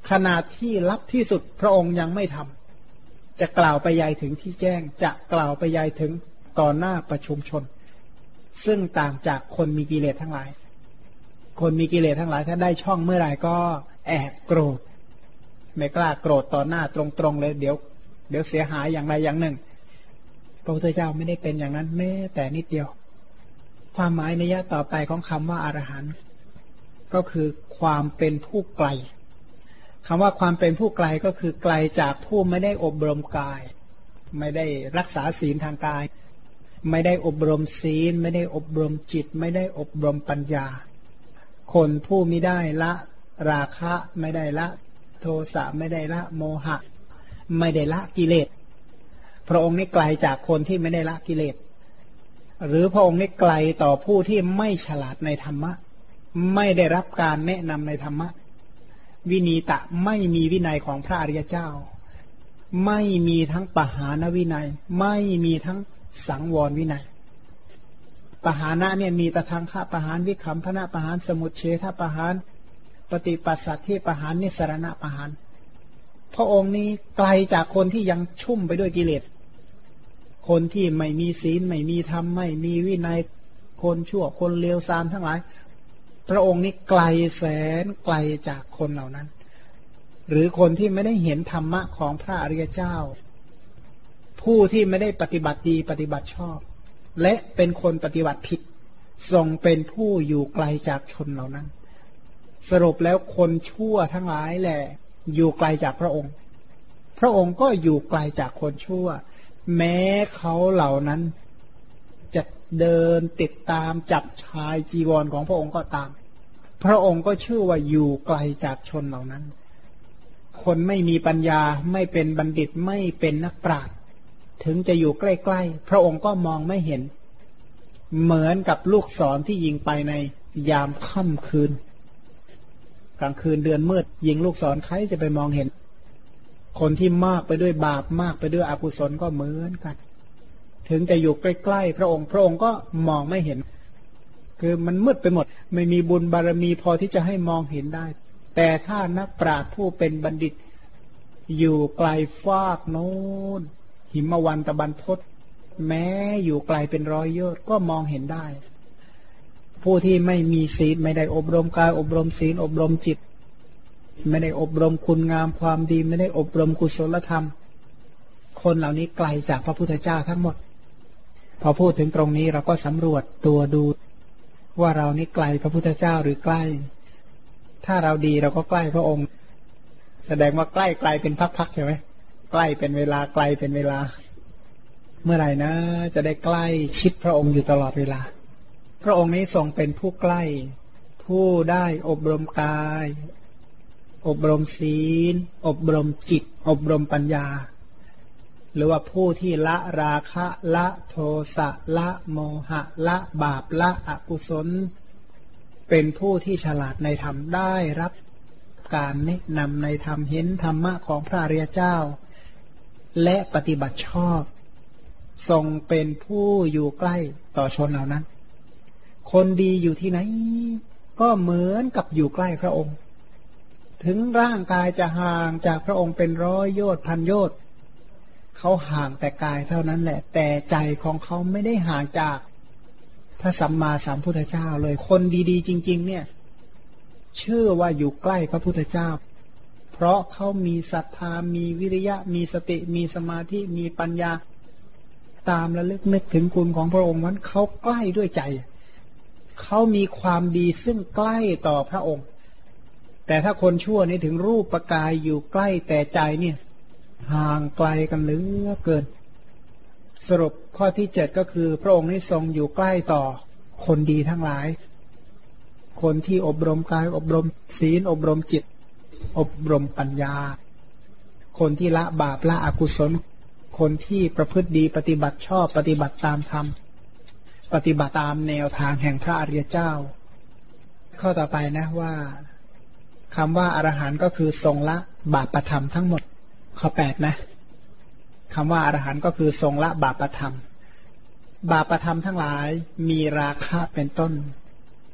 ขณะที่ลับที่สุดพระองค์ยังไม่ทำจะกล่าวไปยายถึงที่แจ้งจะกล่าวไปยายถึงต่อหน้าประชุมชนซึ่งต่างจากคนมีกิเลสทั้งหลายคนมีกิเลสทั้งหลายถ้าได้ช่องเมื่อไหร่ก็แอบโกรธไม่กล้าโกรธต่อหน้าตรงๆเลยเดี๋ยวเสียหายอย่างใดอย่างหนึ่งพระพุทธเจ้าไม่ได้เป็นอย่างนั้นแม้แต่นิดเดียวความหมายนัยยะต่อไปของคำว่าอรหันต์ก็คือความเป็นผู้ไกลคำว่าความเป็นผู้ไกลก็คือไกลจากผู้ไม่ได้อบรมกายไม่ได้รักษาศีลทางกายไม่ได้อบรมศีลไม่ได้อบรมจิตไม่ได้อบรมปัญญาคนผู้ไม่ได้ละราคะไม่ได้ละโทสะไม่ได้ละโมหะไม่ได้ละกิเลสพระองค์นี้ไกลจากคนที่ไม่ได้ละกิเลสหรือพระองค์นี้ไกลต่อผู้ที่ไม่ฉลาดในธรรมะไม่ได้รับการแนะนำในธรรมะวินีตะไม่มีวินัยของพระอริยเจ้าไม่มีทั้งปหานวินัยไม่มีทั้งสังวรวินัยปหานะเนี่ยมีแต่ทางฆ่าปหานวิคัมพนะปหานสมุจเฉทปหานปฏิปัสสัทธิปหานนิสรณปหานพระองค์นี้ไกลจากคนที่ยังชุ่มไปด้วยกิเลสคนที่ไม่มีศีลไม่มีธรรมไม่มีวินัยคนชั่วคนเลวทรามทั้งหลายพระองค์นี้ไกลแสนไกลจากคนเหล่านั้นหรือคนที่ไม่ได้เห็นธรรมะของพระอริยเจ้าผู้ที่ไม่ได้ปฏิบัติดีปฏิบัติชอบและเป็นคนปฏิบัติผิดทรงเป็นผู้อยู่ไกลจากชนเหล่านั้นสรุปแล้วคนชั่วทั้งหลายแหละอยู่ไกลจากพระองค์พระองค์ก็อยู่ไกลจากคนชั่วแม้เขาเหล่านั้นจะเดินติดตามจับชายจีวรของพระองค์ก็ตามพระองค์ก็ชื่อว่าอยู่ไกลจากชนเหล่านั้นคนไม่มีปัญญาไม่เป็นบัณฑิตไม่เป็นนักปราชญ์ถึงจะอยู่ใกล้ๆพระองค์ก็มองไม่เห็นเหมือนกับลูกศรที่ยิงไปในยามค่ำคืนกลางคืนเดือนมืดยิงลูกศรใครจะไปมองเห็นคนที่มากไปด้วยบาปมากไปด้วยอกุศลก็เหมือนกันถึงจะอยู่ใกล้ๆพระองค์ก็มองไม่เห็นคือมันมืดไปหมดไม่มีบุญบารมีพอที่จะให้มองเห็นได้แต่ถ้านักปราชญ์ผู้เป็นบัณฑิตอยู่ไกลฟากโน้นหิมวันตะบันพศแม้อยู่ไกลเป็นร้อยโยชน์ก็มองเห็นได้ผู้ที่ไม่มีศีลไม่ได้อบรมกายอบรมศีลอบรมจิตไม่ได้อบรมคุณงามความดีไม่ได้อบรมกุศลธรรมคนเหล่านี้ไกลจากพระพุทธเจ้าทั้งหมดพอพูดถึงตรงนี้เราก็สำรวจตัวดูว่าเรานี่ไกลพระพุทธเจ้าหรือใกล้ถ้าเราดีเราก็ใกล้พระองค์แสดงว่าใกล้ไกลเป็นพักๆใช่ไหมใกล้เป็นเวลาไกลเป็นเวลาเมื่อไหร่นะจะได้ใกล้ชิดพระองค์อยู่ตลอดเวลาพระองค์นี้ทรงเป็นผู้ใกล้ผู้ได้อบรมกายอบรมศีลอบรมจิตอบรมปัญญาหรือว่าผู้ที่ละราคะละโทสะละโมหะละบาปละอกุศลเป็นผู้ที่ฉลาดในธรรมได้รับการแนะนำในธรรมเห็นธรรมะของพระอริยเจ้าและปฏิบัติชอบทรงเป็นผู้อยู่ใกล้ต่อชนเหล่านั้นคนดีอยู่ที่ไหนก็เหมือนกับอยู่ใกล้พระองค์ถึงร่างกายจะห่างจากพระองค์เป็นร้อยโยชน์พันโยชน์เขาห่างแต่กายเท่านั้นแหละแต่ใจของเขาไม่ได้ห่างจากพระสัมมาสัมพุทธเจ้าเลยคนดีๆจริงๆเนี่ยเชื่อว่าอยู่ใกล้พระพุทธเจ้าเพราะเขามีศรัทธามีวิริยะมีสติมีสมาธิมีปัญญาตามระลึกนึกถึงคุณของพระองค์นั้นเขาใกล้ด้วยใจเขามีความดีซึ่งใกล้ต่อพระองค์แต่ถ้าคนชั่วนี่ถึงรูปกายอยู่ใกล้แต่ใจเนี่ยห่างไกลกันเหลือเกินสรุปข้อที่7ก็คือพระองค์นี้ทรงอยู่ใกล้ต่อคนดีทั้งหลายคนที่อบรมกายอบรมศีลอบรมจิตอบรมปัญญาคนที่ละบาปละอกุศลคนที่ประพฤติดีปฏิบัติชอบปฏิบัติตามธรรมปฏิบัติตามแนวทางแห่งพระอริยเจ้าข้อต่อไปนะว่าคำว่าอรหันต์ก็คือทรงละบาปธรรมทั้งหมดข้อ8นะคำว่าอรหันต์ก็คือทรงละบาปธรรมบาปธรรมทั้งหลายมีราคะเป็นต้น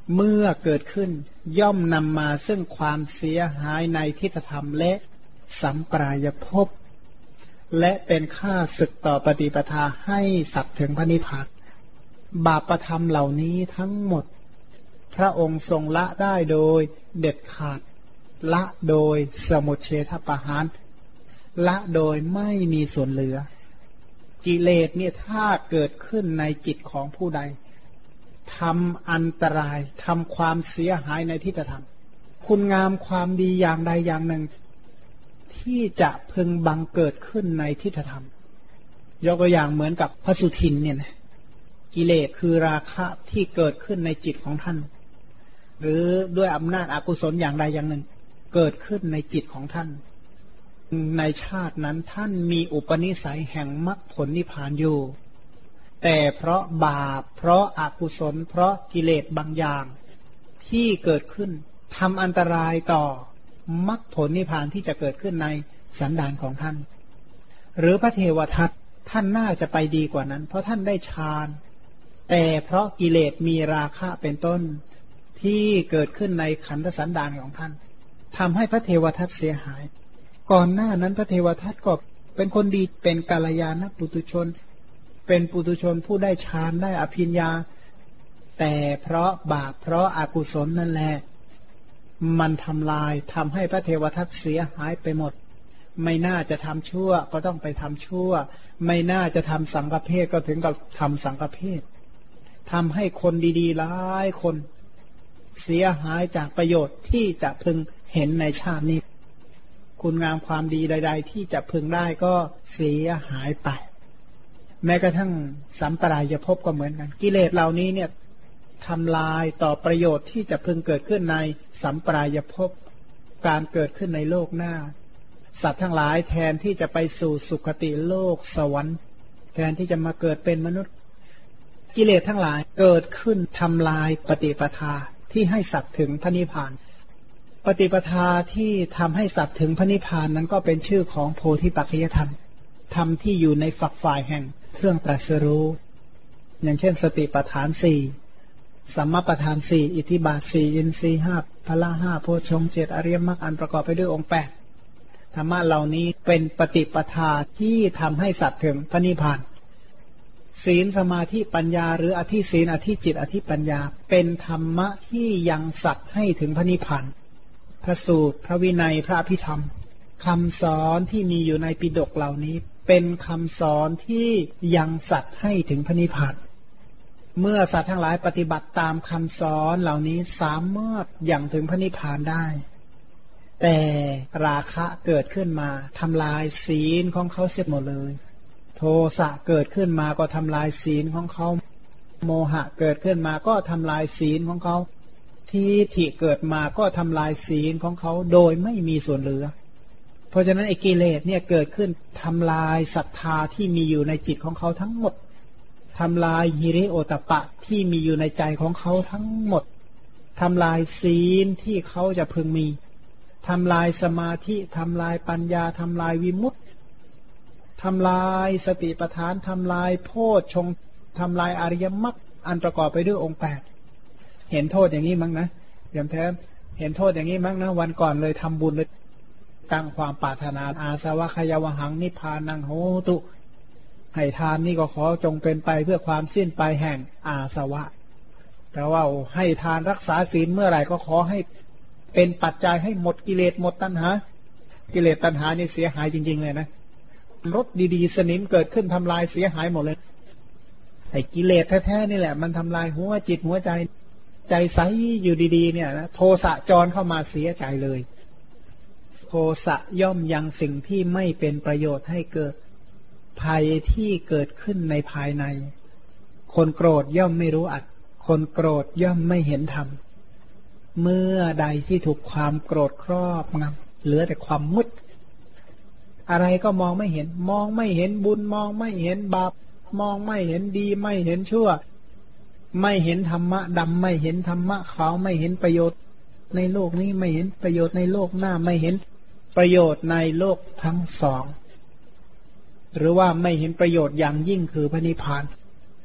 เมื่อเกิดขึ้นย่อมนำมาซึ่งความเสียหายในทิฏฐธรรมและสัมปรายภพและเป็นค่าศึกต่อปฏิปทาให้สัตว์ถึงพระนิพพานบาปธรรมเหล่านี้ทั้งหมดพระองค์ทรงละได้โดยเด็ดขาดละโดยสมุจเฉทปหารละโดยไม่มีส่วนเหลือกิเลสเนี่ยถ้าเกิดขึ้นในจิตของผู้ใดทำอันตรายทำความเสียหายในทิฏฐธรรมคุณงามความดีอย่างใดอย่างหนึ่งที่จะพึงบังเกิดขึ้นในทิฏฐธรรมยกตัวอย่างเหมือนกับพระสุทินเนี่ยนะกิเลสคือราคะที่เกิดขึ้นในจิตของท่านหรือด้วยอำนาจอกุศลอย่างใดอย่างหนึ่งเกิดขึ้นในจิตของท่านในชาตินั้นท่านมีอุปนิสัยแห่งมรรคผลนิพพานอยู่แต่เพราะบาปเพราะอกุศลเพราะกิเลสบางอย่างที่เกิดขึ้นทำอันตรายต่อมรรคผลนิพพานที่จะเกิดขึ้นในสันดานของท่านหรือพระเทวทัตท่านน่าจะไปดีกว่านั้นเพราะท่านได้ฌานแต่เพราะกิเลสมีราคะเป็นต้นที่เกิดขึ้นในขันธสันดานของท่านทำให้พระเทวทัตเสียหายก่อนหน้านั้นพระเทวทัตก็เป็นคนดีเป็นกัลยาณปุถุชนเป็นปุถุชนผู้ได้ฌานได้อภิญญาแต่เพราะบาปเพราะอากุศลนั่นแหละมันทำลายทำให้พระเทวทัตเสียหายไปหมดไม่น่าจะทำชั่วก็ต้องไปทำชั่วไม่น่าจะทำสังฆเพศก็ถึงกับทำสังฆเพศทำให้คนดีๆหลายคนเสียหายจากประโยชน์ที่จะพึงเห็นในชาตินี้คุณงามความดีใดๆที่จะพึงได้ก็เสียหายไปแม้กระทั่งสัมปรายภพก็เหมือนกันกิเลสเหล่านี้เนี่ยทำลายต่อประโยชน์ที่จะพึงเกิดขึ้นในสัมปรายภพการเกิดขึ้นในโลกหน้าสัตว์ทั้งหลายแทนที่จะไปสู่สุคติโลกสวรรค์แทนที่จะมาเกิดเป็นมนุษย์กิเลสทั้งหลายเกิดขึ้นทำลายปฏิปทาที่ให้สัตว์ถึงพระนิพพานปฏิปทาที่ทำให้สัตว์ถึงพระนิพพานนั้นก็เป็นชื่อของโพธิปัจจยธรรมธรรมที่อยู่ในฝักฝ่ายแห่งเครื่องตรัสรู้อย่างเช่นสติปัฏฐานสี่สัมมาปัฏฐานสี่อิทธิบาทสี่อินทรีย์ห้าพละห้าโพชฌงค์เจ็ดอริยมรรคอันประกอบไปด้วยองค์แปดธรรมะเหล่านี้เป็นปฏิปทาที่ทำให้สัตว์ถึงพระนิพพานศีลสมาธิปัญญาหรืออธิศีลอธิจิตอธิปัญญาเป็นธรรมะที่ยังสัตว์ให้ถึงพระนิพพานพระสูตรพระวินัยพระอภิธรรมคำสอนที่มีอยู่ในปิฎกเหล่านี้เป็นคำสอนที่ยังสัตว์ให้ถึงพระนิพพานเมื่อสัตว์ทั้งหลายปฏิบัติตามคำสอนเหล่านี้สามารถยังถึงพระนิพพานได้แต่ราคะเกิดขึ้นมาทำลายศีลของเขาเสียหมดเลยโทสะเกิดขึ้นมาก็ทำลายศีลของเขาโมหะเกิดขึ้นมาก็ทำลายศีลของเขาทิฏฐิเกิดมาก็ทำลายศีลของเขาโดยไม่มีส่วนเหลือเพราะฉะนั้นไอ้กิเลสเนี่ยเกิดขึ้นทำลายศรัทธาที่มีอยู่ในจิตของเขาทั้งหมดทำลายหิริโอตตัปปะที่มีอยู่ในใจของเขาทั้งหมดทำลายศีลที่เขาจะพึงมีทำลายสมาธิทำลายปัญญาทำลายวิมุตติทำลายสติปัฏฐานทำลายโพชฌงค์ทำลายอริยมรรคอันประกอบไปด้วยองค์แปดเห็นโทษอย่างนี้มั้งนะอย่างแท้เห็นโทษอย่างนี้มั้งนะวันก่อนเลยทำบุญเลยตั้งความปรารถนาอาสวะขยวหังนิพพานังโหตุให้ทานนี่ก็ขอจงเป็นไปเพื่อความสิ้นไปแห่งอาสวะแต่ว่าให้ทานรักษาศีลเมื่อไหร่ก็ขอให้เป็นปัจจัยให้หมดกิเลสหมดตัณหากิเลสตัณหานี่เสียหายจริงๆเลยนะรถดีๆสนิมเกิดขึ้นทำลายเสียหายหมดเลยไอ้กิเลสแท้ๆนี่แหละมันทำลายหัวจิตหัวใจใจใสอยู่ดีๆเนี่ยนะโทสะจรเข้ามาเสียใจเลยโทสะย่อมยังสิ่งที่ไม่เป็นประโยชน์ให้เกิดภัยที่เกิดขึ้นในภายในคนโกรธย่อมไม่รู้อัดคนโกรธย่อมไม่เห็นธรรมเมื่อใดที่ถูกความโกรธครอบงำเหลือแต่ความมืดอะไรก็มองไม่เห็นมองไม่เห็นบุญมองไม่เห็นบาปมองไม่เห็นดีไม่เห็นชั่วไม่เห็นธรรมะดำไม่เห็นธรรมะขาวไม่เห็นประโยชน์ในโลกนี้ไม่เห็นประโยชน์ในโลกหน้าไม่เห็นประโยชน์ในโลกทั้งสองหรือว่าไม่เห็นประโยชน์อย่างยิ่งคือพระนิพพาน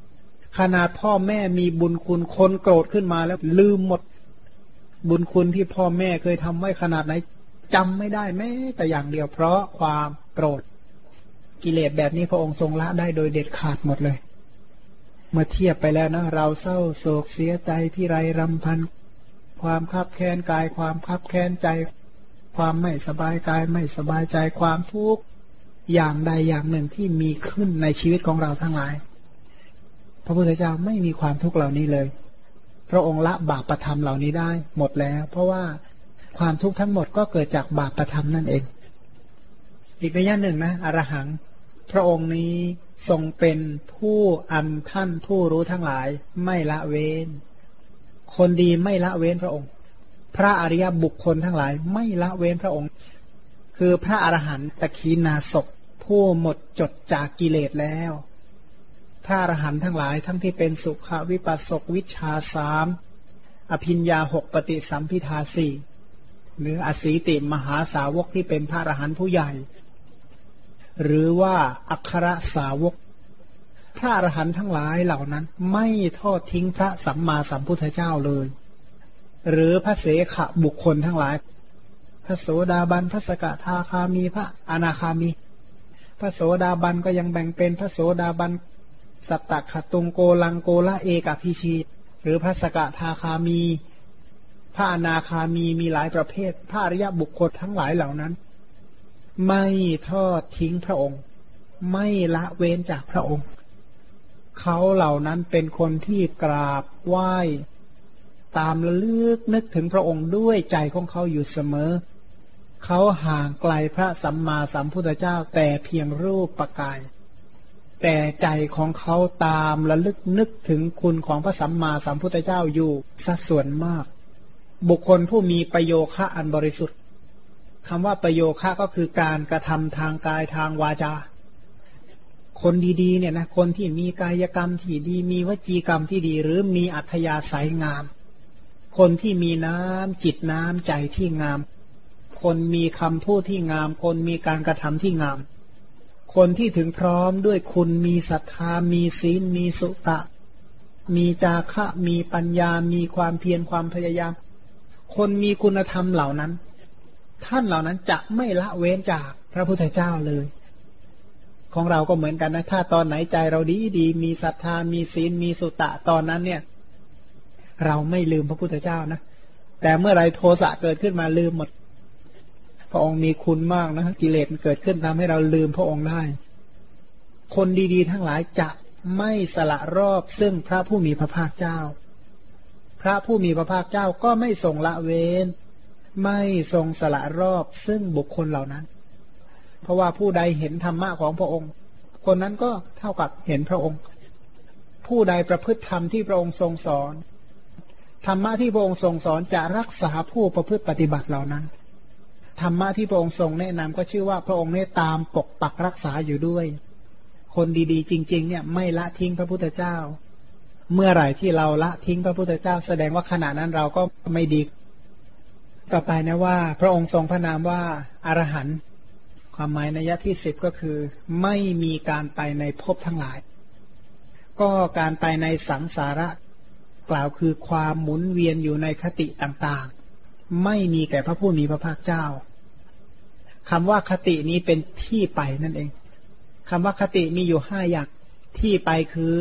ขนาดพ่อแม่มีบุญคุณคนโกรธขึ้นมาแล้วลืมหมดบุญคุณที่พ่อแม่เคยทำไว้ขนาดไหนจำไม่ได้แม้แต่อย่างเดียวเพราะความโกรธกิเลสแบบนี้พระองค์ทรงละได้โดยเด็ดขาดหมดเลยเมื่อเทียบไปแล้วนะเราเศร้าโศกเสียใจพิไรรำพันความคับแค้นกายความคับแค้นใจความไม่สบายกายไม่สบายใจความทุกข์อย่างใดอย่างหนึ่งที่มีขึ้นในชีวิตของเราทั้งหลายพระพุทธเจ้าไม่มีความทุกข์เหล่านี้เลยพระองค์ละบาปประธรรมเหล่านี้ได้หมดแล้วเพราะว่าความทุกข์ทั้งหมดก็เกิดจากบาปประธรรมนั่นเองอีกในย่านหนึ่งนะอรหังพระองค์นี้ทรงเป็นผู้อันท่านผู้รู้ทั้งหลายไม่ละเว้นคนดีไม่ละเว้นพระองค์พระอริยบุคคลทั้งหลายไม่ละเว้นพระองค์คือพระอรหันตขีณาสพผู้หมดจดจากกิเลสแล้วพระอรหันต์ทั้งหลายทั้งที่เป็นสุขวิปัสสกวิชชาสามอภิญญา6ปฏิสัมภิทาสี่หรืออสีติมหาสาวกที่เป็นพระอรหันต์ผู้ใหญ่หรือว่าอัครสาวกพระอรหันต์ทั้งหลายเหล่านั้นไม่ทอดทิ้งพระสัมมาสัมพุทธเจ้าเลยหรือพระเสขบุคคลทั้งหลายพระโสดาบันพระสกทาคามีพระอนาคามีพระโสดาบันก็ยังแบ่งเป็นพระโสดาบันสัตตขตุงโกลังโกละเอกพิชีหรือพระสกทาคามีพระอนาคามีมีหลายประเภทพระอริยบุคคลทั้งหลายเหล่านั้นไม่ทอดทิ้งพระองค์ไม่ละเว้นจากพระองค์เขาเหล่านั้นเป็นคนที่กราบไหว้ตามระลึกนึกถึงพระองค์ด้วยใจของเขาอยู่เสมอเขาห่างไกลพระสัมมาสัมพุทธเจ้าแต่เพียงรูปประกายแต่ใจของเขาตามระลึกนึกถึงคุณของพระสัมมาสัมพุทธเจ้าอยู่สัดส่วนมากบุคคลผู้มีประโยคะอันบริสุทธิ์คำว่าประโยคะก็คือการกระทำทางกายทางวาจาคนดีๆเนี่ยนะคนที่มีกายกรรมที่ดีมีวจีกรรมที่ดีหรือมีอัธยาศัยงามคนที่มีน้ำจิตน้ำใจที่งามคนมีคำพูดที่งามคนมีการกระทำที่งามคนที่ถึงพร้อมด้วยคุณมีศรัทธามีศีลมีสุตะมีจาคะมีปัญญามีความเพียรความพยายามคนมีคุณธรรมเหล่านั้นท่านเหล่านั้นจะไม่ละเว้นจากพระพุทธเจ้าเลยของเราก็เหมือนกันนะถ้าตอนไหนใจเราดีมีศรัทธามีศีลมีสุตะตอนนั้นเนี่ยเราไม่ลืมพระพุทธเจ้านะแต่เมื่อไรโทสะเกิดขึ้นมาลืมหมดพระองค์มีคุณมากนะกิเลสเกิดขึ้นทำให้เราลืมพระองค์ได้คนดีๆทั้งหลายจะไม่สละรอบซึ่งพระผู้มีพระภาคเจ้าพระผู้มีพระภาคเจ้าก็ไม่ทรงละเว้นไม่ทรงสละรอบซึ่งบุคคลเหล่านั้นเพราะว่าผู้ใดเห็นธรรมะของพระองค์คนนั้นก็เท่ากับเห็นพระองค์ผู้ใดประพฤติธรรมที่พระองค์ทรงสอนธรรมะที่พระองค์ทรงสอนจะรักษาผู้ประพฤติปฏิบัติเหล่านั้นธรรมะที่พระองค์ทรงแนะนำก็ชื่อว่าพระองค์ได้ตามปกปักรักษาอยู่ด้วยคนดีๆจริงๆเนี่ยไม่ละทิ้งพระพุทธเจ้าเมื่อไหร่ที่เราละทิ้งพระพุทธเจ้าแสดงว่าขณะนั้นเราก็ไม่ดีต่อไปนะว่าพระองค์ทรงพระนามว่าอรหันต์ความหมายนัยที่10ก็คือไม่มีการไปในภพทั้งหลายก็การไปในสังสาระกล่าวคือความหมุนเวียนอยู่ในคติต่างๆไม่มีแก่พระผู้มีพระภาคเจ้าคำว่าคตินี้เป็นที่ไปนั่นเองคำว่าคติมีอยู่5อย่างที่ไปคือ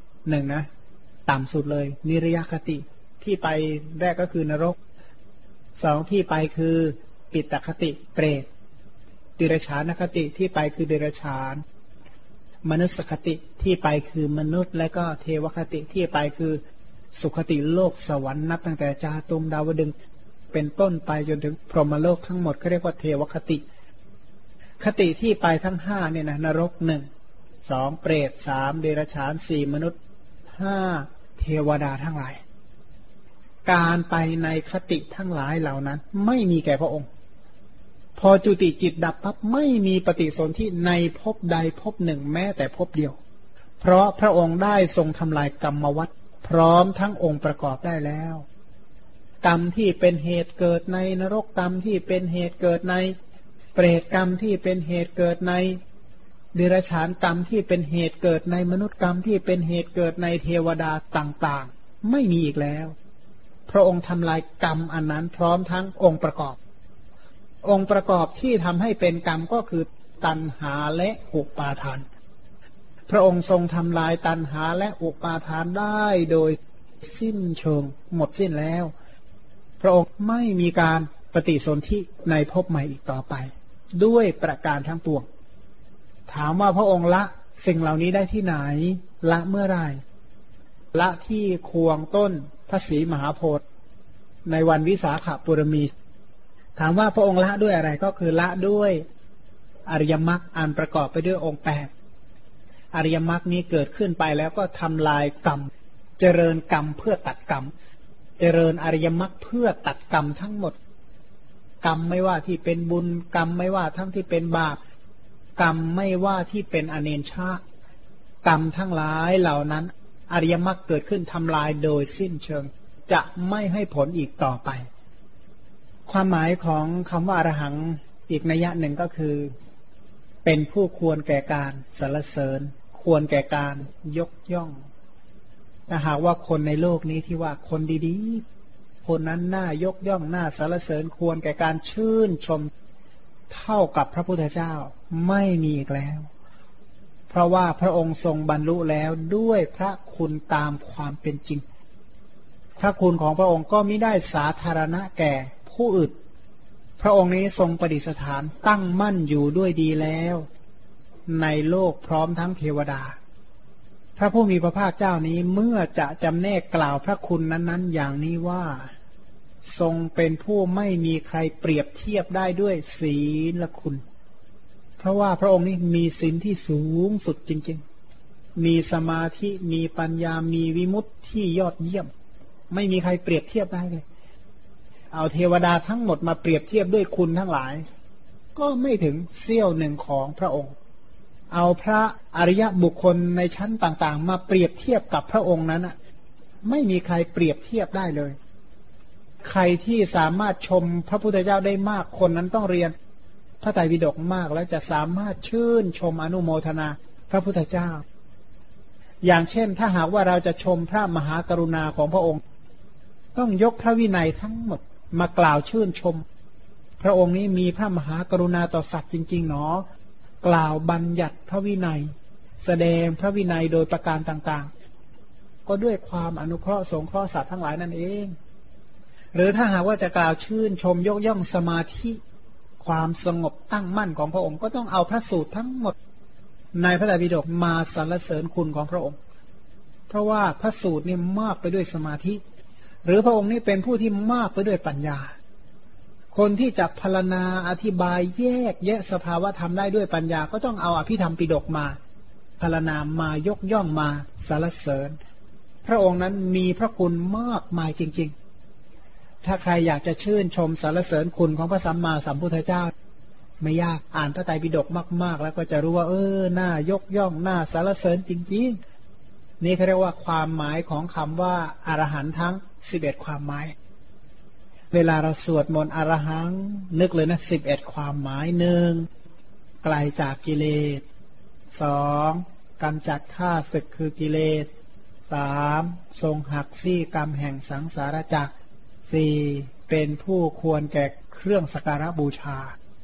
1นะต่ำสุดเลยนิรยคติที่ไปแรกก็คือนรก2ที่ไปคือปิตคติเปรตเดรัจฉานคติที่ไปคือเดรัจฉานมนุสคติที่ไปคือมนุษย์และก็เทวคติที่ไปคือสุคติโลกสวรรค์นับตั้งแต่จาตุมดาวดึงส์เป็นต้นไปจนถึงพรหมโลกทั้งหมดเขาเรียกว่าเทวคติคติที่ไปทั้ง5เนี่ยนะนรก1 2เปรต3เดรัจฉาน4มนุษย์5เทวดาทั้งหลายการไปในคติทั้งหลายเหล่านั้นไม่มีแก่พระองค์พอจุติจิตดับปั๊บไม่มีปฏิสนธิในภพใดภพหนึ่งแม้แต่ภพเดียวเพราะพระองค์ได้ทรงทำลายกรรมวัฏพร้อมทั้งองค์ประกอบได้แล้วกรรมที่เป็นเหตุเกิดในนรกกรรมที่เป็นเหตุเกิดในเปรตกรรมที่เป็นเหตุเกิดในเดรัจฉานกรรมที่เป็นเหตุเกิดในมนุษย์กรรมที่เป็นเหตุเกิดในเทวดาต่างๆไม่มีอีกแล้วพระองค์ทำลายกรรมอันนั้นพร้อมทั้งองค์ประกอบที่ทำให้เป็นกรรมก็คือตัณหาและอุปาทานพระองค์ทรงทำลายตัณหาและอุปาทานได้โดยสิ้นเชิงหมดสิ้นแล้วพระองค์ไม่มีการปฏิสนธิในภพใหม่อีกต่อไปด้วยประการทั้งปวงถามว่าพระองค์ละสิ่งเหล่านี้ได้ที่ไหนละเมื่อไรละที่ควงต้นพระศรีมหาโพธิ์ในวันวิสาขบุรมีถามว่าพระองค์ละด้วยอะไรก็คือละด้วยอริยมรรคอันประกอบไปด้วยองค์8อริยมรรคนี้เกิดขึ้นไปแล้วก็ทำลายกรรมเจริญกรรมเพื่อตัดกรรมเจริญอริยมรรคเพื่อตัดกรรมทั้งหมดกรรมไม่ว่าที่เป็นบุญกรรมไม่ว่าทั้งที่เป็นบาปกรรมไม่ว่าที่เป็นอเนชากรรมทั้งหลายเหล่านั้นอริยมรรคเกิดขึ้นทำลายโดยสิ้นเชิงจะไม่ให้ผลอีกต่อไปความหมายของคำว่าอรหังอีกนัยยะหนึ่งก็คือเป็นผู้ควรแก่การสรรเสริญควรแก่การยกย่องถ้าหากว่าคนในโลกนี้ที่ว่าคนดีๆคนนั้นน่ายกย่องน่าสรรเสริญควรแก่การชื่นชมเท่ากับพระพุทธเจ้าไม่มีอีกแล้วเพราะว่าพระองค์ทรงบรรลุแล้วด้วยพระคุณตามความเป็นจริงพระคุณของพระองค์ก็มิได้สาธารณะแก่ผู้อื่นพระองค์นี้ทรงประดิษฐานตั้งมั่นอยู่ด้วยดีแล้วในโลกพร้อมทั้งเทวดาพระผู้มีพระภาคเจ้านี้เมื่อจะจำแนกกล่าวพระคุณนั้นๆอย่างนี้ว่าทรงเป็นผู้ไม่มีใครเปรียบเทียบได้ด้วยศีลคุณเพราะว่าพระองค์นี้มีศีลที่สูงสุดจริงๆมีสมาธิมีปัญญามีวิมุตติที่ยอดเยี่ยมไม่มีใครเปรียบเทียบได้เลยเอาเทวดาทั้งหมดมาเปรียบเทียบด้วยคุณทั้งหลายก็ไม่ถึงเสี้ยวหนึ่งของพระองค์เอาพระอริยบุคคลในชั้นต่างๆมาเปรียบเทียบกับพระองค์นั้นไม่มีใครเปรียบเทียบได้เลยใครที่สามารถชมพระพุทธเจ้าได้มากคนนั้นต้องเรียนพระไตรปิฎกมากแล้วจะสามารถชื่นชมอนุโมทนาพระพุทธเจ้าอย่างเช่นถ้าหากว่าเราจะชมพระมหากรุณาของพระองค์ต้องยกพระวินัยทั้งหมดมากล่าวชื่นชมพระองค์นี้มีพระมหากรุณาต่อสัตว์จริงๆหนอกล่าวบัญญัติพระวินัยแสดงพระวินัยโดยประการต่างๆก็ด้วยความอนุเคราะห์สงเคราะห์สัตว์ทั้งหลายนั่นเองหรือถ้าหากว่าจะกล่าวชื่นชมยกย่องสมาธิความสงบตั้งมั่นของพระองค์ก็ต้องเอาพระสูตรทั้งหมดในพระไตรปิฎกมาสรรเสริญคุณของพระองค์เพราะว่าพระสูตรนี่มากไปด้วยสมาธิหรือพระองค์นี่เป็นผู้ที่มากไปด้วยปัญญาคนที่จะพรรณนาอธิบายแยกแยะสภาวะธรรมได้ด้วยปัญญาก็ต้องเอาอภิธรรมปิฎกมาพรรณนามายกย่องมาสรรเสริญพระองค์นั้นมีพระคุณมากมายจริงๆถ้าใครอยากจะชื่นชมสรรเสริญคุณของพระสัมมาสัมพุทธเจ้าไม่ยากอ่านพระไตรปิฎกมากๆแล้วก็จะรู้ว่าน่ายกย่องน่าสรรเสริญจริงๆนี่เขาเรียกว่าความหมายของคำว่าอรหันต์ทั้ง11ความหมายเวลาเราสวดมนต์อรหังนึกเลยนะ11ความหมาย1ไกลจากกิเลส2กำจัดข้าศึกคือกิเลส3ทรงหักซี่กรรมแห่งสังสารวัฏ4เป็นผู้ควรแก่เครื่องสักการะบูชา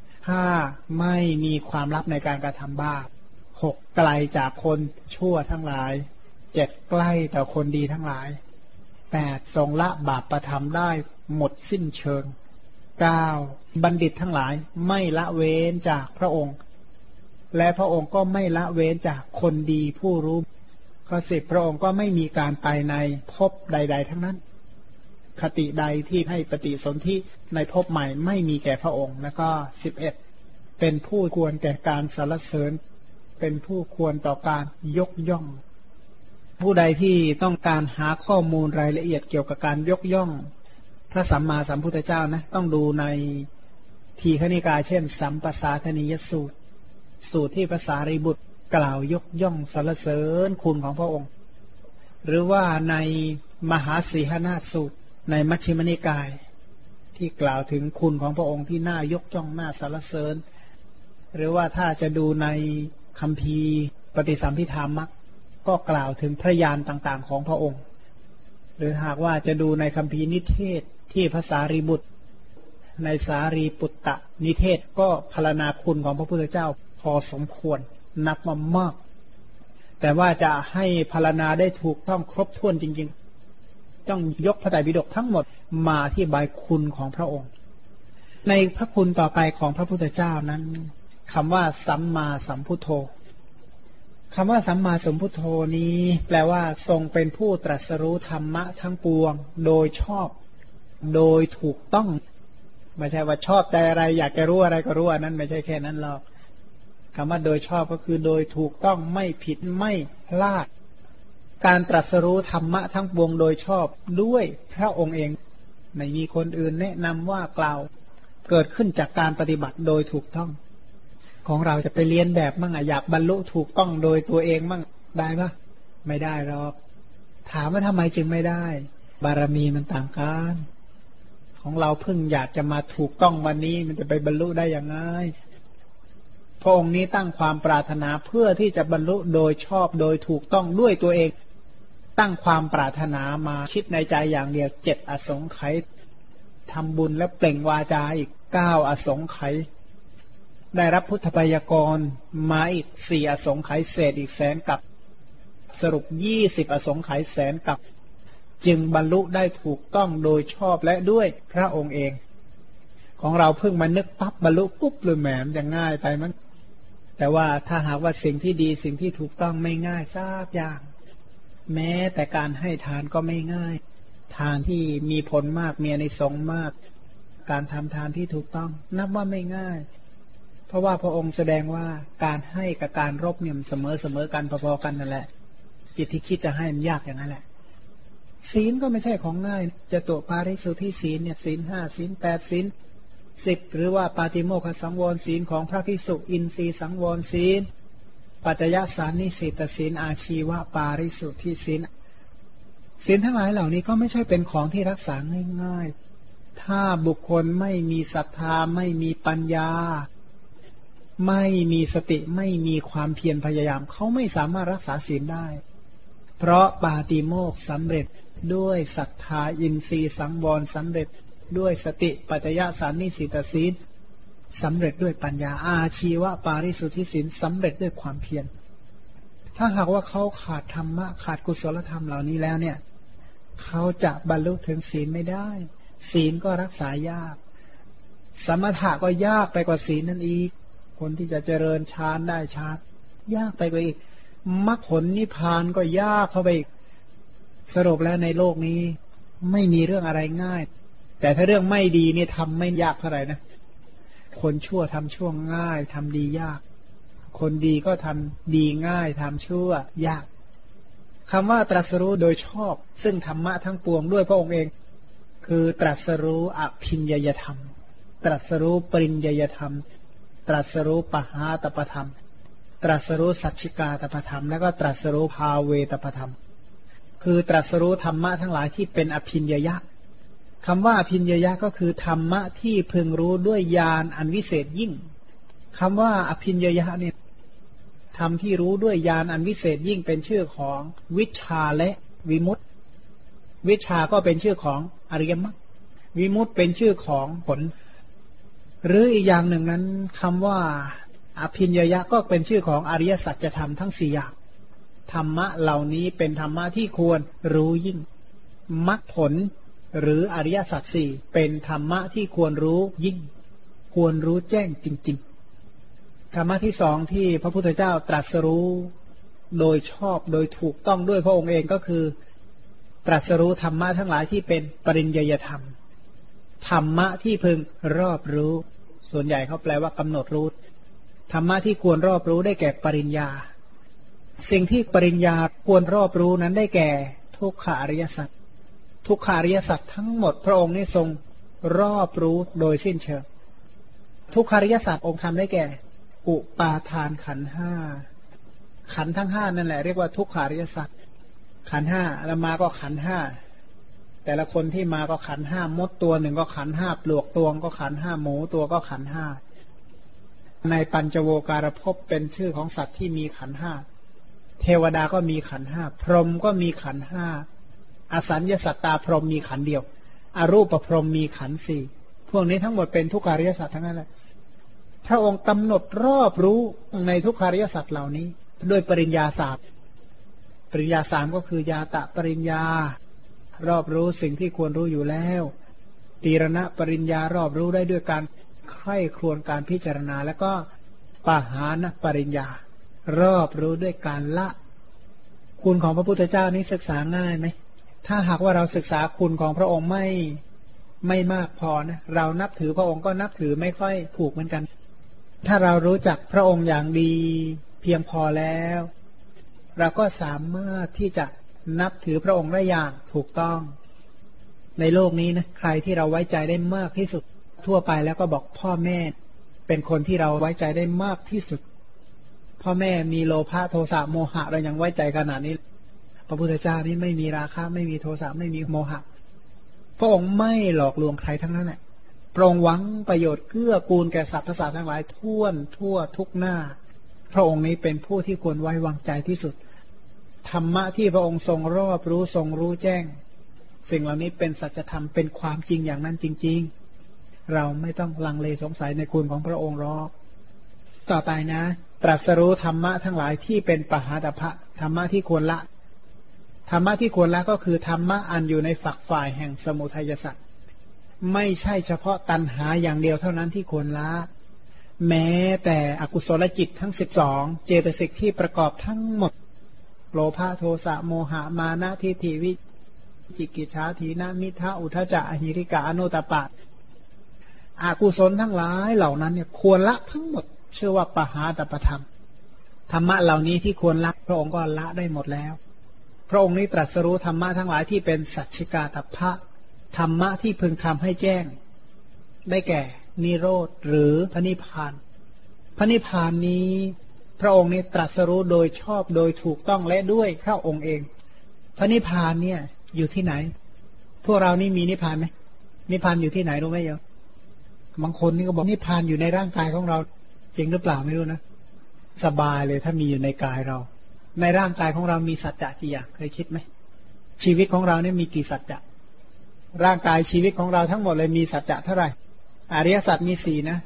5ไม่มีความลับในการกระทำบาป6ไกลจากคนชั่วทั้งหลาย7ใกล้ต่อคนดีทั้งหลาย8ทรงละบาปประทำได้หมดสิ้นเชิง9บัณฑิตทั้งหลายไม่ละเว้นจากพระองค์และพระองค์ก็ไม่ละเว้นจากคนดีผู้รู้ข้อ10พระองค์ก็ไม่มีการไปในภพใดๆทั้งนั้นคติใดที่ให้ปฏิสนธิในภพใหม่ไม่มีแก่พระองค์แล้วก็11เป็นผู้ควรแก่การสรรเสริญเป็นผู้ควรต่อการยกย่องผู้ใดที่ต้องการหาข้อมูลรายละเอียดเกี่ยวกับการยกย่องพระสัมมาสัมพุทธเจ้านะต้องดูในทีฆนิกายเช่นสัมปสาทนิยสูตรสูตรที่พระสารีบุตรกล่าวยกย่องสรรเสริญคุณของพระองค์หรือว่าในมหาสีหนาสูตรในมัชฌิมนิกายที่กล่าวถึงคุณของพระองค์ที่น่ายกย่องน่าสรรเสริญหรือว่าถ้าจะดูในคัมภีร์ปฏิสัมภิธามักก็กล่าวถึงพระญาณต่างๆของพระองค์หรือหากว่าจะดูในคัมภีร์นิเทศที่ภาษารีบุตรในสารีปุตตะนิเทศก็พรรณนาคุณของพระพุทธเจ้าพอสมควรนับมามากแต่ว่าจะให้พรรณนาได้ถูกต้องครบถ้วนจริงๆต้องยกพระไตรปิฎกทั้งหมดมาที่บายคุณของพระองค์ในพระคุณต่อไปของพระพุทธเจ้านั้นคำว่าสัมมาสัมพุทโธคำว่าสัมมาสัมพุทโธนี้แปลว่าทรงเป็นผู้ตรัสรู้ธรรมะทั้งปวงโดยชอบโดยถูกต้องไม่ใช่ว่าชอบใจอะไรอยากจะรู้อะไรก็รู้อันนั้นไม่ใช่แค่นั้นหรอกคำว่าโดยชอบก็คือโดยถูกต้องไม่ผิดไม่พลาดการตรัสรู้ธรรมะทั้งปวงโดยชอบด้วยพระองค์เองไม่มีคนอื่นแนะนำว่ากล่าวเกิดขึ้นจากการปฏิบัติโดยถูกต้องของเราจะไปเรียนแบบมั่งอยากบรรลุถูกต้องโดยตัวเองมั่งได้ปะไม่ได้หรอกถามว่าทำไมจึงไม่ได้บารมีมันต่างกันของเราเพิ่งอยากจะมาถูกต้องวันนี้มันจะไปบรรลุได้อย่างไรพระองค์นี้ตั้งความปรารถนาเพื่อที่จะบรรลุโดยชอบโดยถูกต้องด้วยตัวเองตั้งความปรารถนามาคิดในใจอย่างเดียว7อสงไขยทำบุญและเปล่งวาจาอีก9อสงไขยได้รับพุทธบัญญัติมาอีก4อสงไขยเศษอีกแสนกับสรุป20อสงไขยแสนกับจึงบรรลุได้ถูกต้องโดยชอบและด้วยพระองค์เองของเราเพิ่งมานึกปั๊บบรรลุปุ๊บเลยแหมจะง่ายไปมั้งแต่ว่าถ้าหากว่าสิ่งที่ดีสิ่งที่ถูกต้องไม่ง่ายสักอย่างแม้แต่การให้ทานก็ไม่ง่ายทานที่มีผลมากมีอานิสงส์มากการทำทานที่ถูกต้องนับว่าไม่ง่ายเพราะว่าพระองค์แสดงว่าการให้กับการรบเนี่ยมันเสมอกันพอๆกันนั่นแหละจิตที่คิดจะให้มันยากอย่างนั้นแหละศีลก็ไม่ใช่ของง่ายจะตัวปาริสุทธิศีลเนี่ยศีล5ศีล8ศีล10หรือว่าปาติโมกขสังวรศีลของพระภิกษุอินทรีย์สังวรศีลปัจจยสานิสิตศีลอาชีวะปาริสุทธิศีลศีลทั้งหลายเหล่านี้ก็ไม่ใช่เป็นของที่รักษาง่ายๆถ้าบุคคลไม่มีศรัทธาไม่มีปัญญาไม่มีสติไม่มีความเพียรพยายามเขาไม่สามารถรักษาศีลได้เพราะปาติโมกข์สำเร็จด้วยศรัทธาอินทรีย์สังวรสำเร็จด้วยสติปัจจยสานิสิตศีลสำเร็จด้วยปัญญาอาชีวะปาริสุทธิศีลสำเร็จด้วยความเพียรถ้าหากว่าเขาขาดธรรมะขาดกุศลธรรมเหล่านี้แล้วเนี่ยเขาจะบรรลุถึงศีลไม่ได้ศีลก็รักษายากสมถะก็ยากไปกว่าศีลนั่นอีกคนที่จะเจริญฌานได้ฌานยากไปกว่าอีกมรรคผลนิพพานก็ยากเข้าไปอีกสรุปแล้วในโลกนี้ไม่มีเรื่องอะไรง่ายแต่ถ้าเรื่องไม่ดีนี่ทำไม่ยากเท่าไหร่นะคนชั่วทำชั่วง่ายทำดียากคนดีก็ทำดีง่ายทำชั่วยากคำว่าตรัสรู้โดยชอบซึ่งธรรมะทั้งปวงด้วยพระองค์เองคือตรัสรู้อภิญญยธรรมตรัสรู้ปริญญยธรรมตรัสรู้ปหาตปธรรมตรัสรู้สัจฉิกาตปธรรมแล้วก็ตรัสรู้ภาเวตปธรรมคือตรัสรู้ธรรมะทั้งหลายที่เป็นอภิญญยะคำว่าอภิญญยะก็คือธรรมะที่พึงรู้ด้วยญาณอันวิเศษยิ่งคำว่าอภิญญยะเนี่ยธรรมที่รู้ด้วยญาณอันวิเศษยิ่งเป็นชื่อของวิชชาและวิมุตติวิชชาก็เป็นชื่อของอริยมรรควิมุตติเป็นชื่อของผลหรืออีกอย่างหนึ่งนั้นคำว่าอภิญญยะก็เป็นชื่อของอริยสัจธรรมทั้ง4อย่างธรรมะเหล่านี้เป็นธรรมะที่ควรรู้ยิ่งมรรคผลหรืออริยสัจสี่เป็นธรรมะที่ควรรู้ยิ่งควรรู้แจ้งจริงๆธรรมะที่สองที่พระพุทธเจ้าตรัสรู้โดยชอบโดยถูกต้องด้วยพระองค์เองก็คือตรัสรู้ธรรมะทั้งหลายที่เป็นปริญญยธรรมธรรมะที่พึงรอบรู้ส่วนใหญ่เขาแปลว่ากำหนดรู้ธรรมะที่ควรรอบรู้ได้แก่ปริญญาสิ่งที่ปริญญาควรรอบรู้นั้นได้แก่ทุกขอริยสัจทุกขอริยสัจทั้งหมดพระองค์นี้ทรงรอบรู้โดยสิ้นเชิงทุกขอริยสัจองค์ทำได้แก่อุปาทานขันธ์ห้าขันธ์ทั้งห้านั่นแหละเรียกว่าทุกขอริยสัจขันธ์ห้าแล้วมาก็ขันธ์ห้าแต่ละคนที่มาก็ขันธ์ห้ามดตัวหนึ่งก็ขันธ์ห้าปลวกตัวก็ขันธ์ห้าหมูตัวก็ขันธ์ห้าในปัญจโวการภพเป็นชื่อของสัตว์ที่มีขันธ์ห้าเทวดาก็มีขันธ์ห้าพรหมก็มีขันธ์ห้าอสัญญสัตตาพรหมมีขันธ์เดียวอรูปพรหมมีขันธ์สี่พวกนี้ทั้งหมดเป็นทุกขาริยสัตว์ทั้งนั้นแหละพระองค์กำหนดรอบรู้ในทุกขาริยสัตว์เหล่านี้ด้วยปริญญาสามปริญญาสามก็คือยาตะปริญญารอบรู้สิ่งที่ควรรู้อยู่แล้วตีรณะปริญญารอบรู้ได้ด้วยการใคร่ครวญการพิจารณาแล้วก็ปหานปริญญารอบรู้ด้วยการละคุณของพระพุทธเจ้านี้ศึกษาง่ายไหมถ้าหากว่าเราศึกษาคุณของพระองค์ไม่มากพอนะเรานับถือพระองค์ก็นับถือไม่ค่อยผูกเหมือนกันถ้าเรารู้จักพระองค์อย่างดีเพียงพอแล้วเราก็สามารถที่จะนับถือพระองค์ได้อย่างถูกต้องในโลกนี้นะใครที่เราไว้ใจได้มากที่สุดทั่วไปแล้วก็บอกพ่อแม่เป็นคนที่เราไว้ใจได้มากที่สุดพ่อแม่มีโลภะโทสะโมหะเรายังไว้ใจขนาดนี้พระพุทธเจ้านี่ไม่มีราคะไม่มีโทสะไม่มีโมหะพระองค์ไม่หลอกลวงใครทั้งนั้นแหละพระองค์หวังประโยชน์เกื้อกูลแก่สรรพสัตว์ทั้งหลายทั่วทุกหน้าพระองค์นี้เป็นผู้ที่ควรไว้วางใจที่สุดธรรมะที่พระองค์ทรงรอบรู้ทรงรู้แจ้งสิ่งเหล่านี้เป็นสัจธรรมเป็นความจริงอย่างนั้นจริงๆเราไม่ต้องลังเลสงสัยในคุณของพระองค์หรอกต่อไปนะตรัสรู้ธรรมะทั้งหลายที่เป็นปหาตัพพะธรรมะที่ควรละธรรมะที่ควรละก็คือธรรมะอันอยู่ในฝักฝ่ายแห่งสมุทัยสัตว์ไม่ใช่เฉพาะตัณหาอย่างเดียวเท่านั้นที่ควรละแม้แต่อกุศลจิตทั้ง12เจตสิกที่ประกอบทั้งหมดโลภะโทสะโมหะมานะทิฏฐิวิจิกิจฉาถีนมิทธะอุทธัจจะอหิริกะอโนตปะอกุศลทั้งหลายเหล่านั้นเนี่ยควรละทั้งหมดชื่อว่าปหาตัพพธรรมธรรมะเหล่านี้ที่ควรละพระองค์ก็ละได้หมดแล้วพระองค์นี้ตรัสรู้ธรรมะทั้งหลายที่เป็นสัจฉิกาตัพพะธรรมะที่พึงทำให้แจ้งได้แก่นิโรธหรือพระนิพพานพระนิพพานนี้พระองค์นี้ตรัสรู้โดยชอบโดยถูกต้องและด้วยพระองค์เองพระนิพพานเนี่ยอยู่ที่ไหนพวกเรานี่มีนิพพานไหมนิพพานอยู่ที่ไหนรู้ไหมโยมบางคนนี่ก็บอกนิพพานอยู่ในร่างกายของเราจริงหรือเปล่าไม่รู้นะสบายเลยถ้ามีอยู่ในกายเราในร่างกายของเรามีสัจจะกี่อย่างเคยคิดไหมชีวิตของเราเนี่ยมีกี่สัจจะร่างกายชีวิตของเราทั้งหมดเลยมีสัจจะเท่าไหร่อริยสัจมี4นะ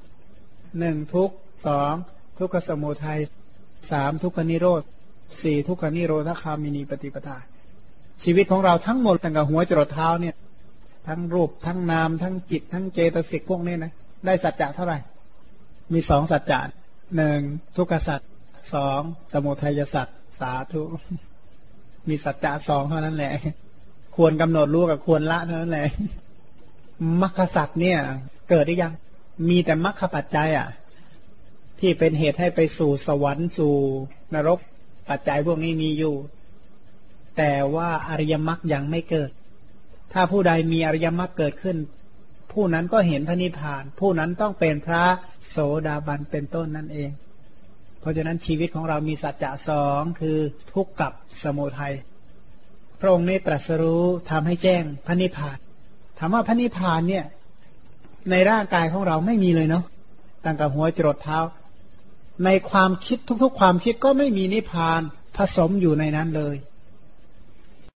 1ทุกข์2ทุกขสมุทัย3ทุกขนิโรธ4ทุกขนิโรธคามินีปฏิปทาชีวิตของเราทั้งหมดตั้งแต่หัวจรดเท้าเนี่ยทั้งรูปทั้งนามทั้งจิตทั้งเจตสิกพวกนี้นะได้สัจจะเท่าไหร่มี2สัจจะ1ทุกขสัจ2สมุทัยสัจสาธุมีสัจจะ2เท่านั้นแหละควรกำหนดรู้กับควรละเท่านั้นแหละมรรคสัจเนี่ยเกิดได้ยังมีแต่มรรคปัจจัยที่เป็นเหตุให้ไปสู่สวรรค์สู่นรกปัจจัยพวกนี้มีอยู่แต่ว่าอริยมรรคยังไม่เกิดถ้าผู้ใดมีอริยมรรคเกิดขึ้นผู้นั้นก็เห็นพระนิพพานผู้นั้นต้องเป็นพระโสดาบันเป็นต้นนั่นเองเพราะฉะนั้นชีวิตของเรามีสัจจะ2คือทุกข์กับสมุทัยพระองค์นี้ตรัสรู้ทำให้แจ้งพระนิพพานถามว่าพระนิพพานเนี่ยในร่างกายของเราไม่มีเลยเนาะตั้งแต่หัวจรดเท้าในความคิดทุกๆความคิดก็ไม่มีนิพพานผสมอยู่ในนั้นเลย